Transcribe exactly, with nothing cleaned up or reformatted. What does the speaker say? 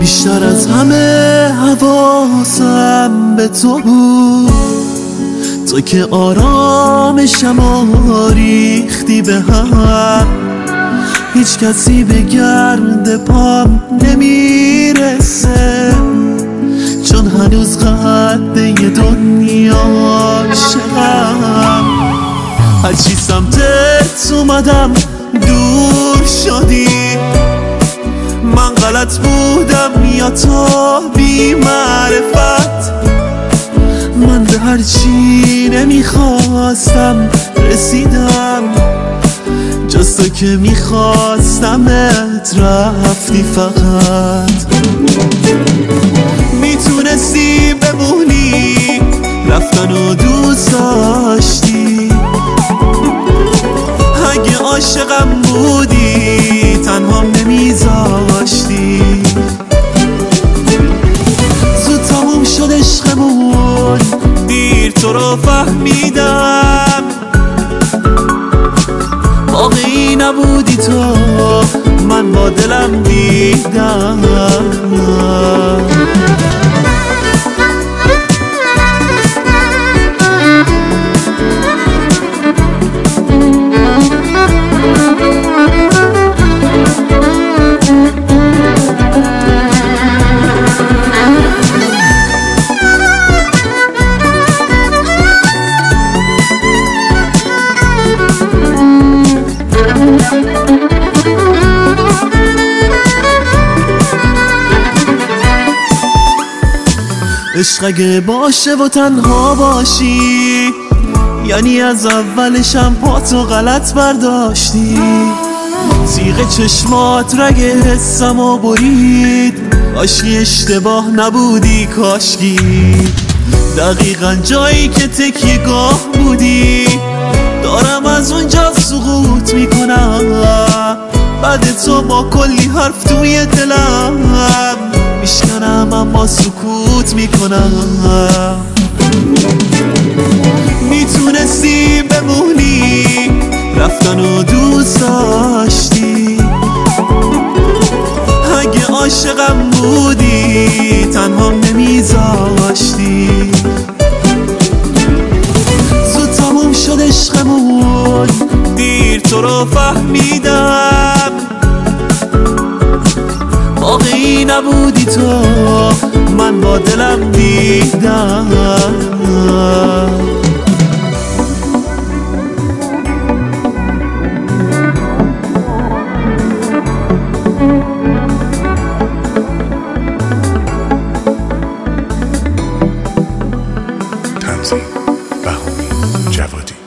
بیشتر از همه حواسم به تو بود، تو که آرامشم و ریختی به هم. هیچ کسی به گرد پام نمیرسه، چون هنوز قد یه دنیا عاشقم. هرچی سمتت اومدم دور شدی، من غلط بودم یا تو بی معرفت؟ من به هرچی نمیخواستم رسیدم، جز تو که میخواستمت رفتی فقط. میتونستی بمونی، رفتن و دوست داشتی. اگه عاشقم بودی تنهام نمیذاشتی. زود تموم شد عشقمون، دیر تو رو فهمیدم. واقعی نبودی تو، من با دلم دیدم. عشق اگه باشه و تنها باشی، یعنی از اولشم پاتو غلط برداشتی. تیغ چشمات رگ حسمو برید، کاشکی اشتباه نبودی کاشکی. دقیقا جایی که تکیه گاه بودی، دارم از اونجا سقوط میکنم. بعد تو با کلی حرف توی دلم میشکنم، اما سکوت میکنم. میتونستی بمونی، رفتن و دوست داشتی. اگه عاشقم بودی تنهام نمیذاشتی. زود تموم شد عشقمون، دیر تو رو فهمیدم. واقعی نبودی تو، من با دلم دیدم. تنظیم بهامی جوادی.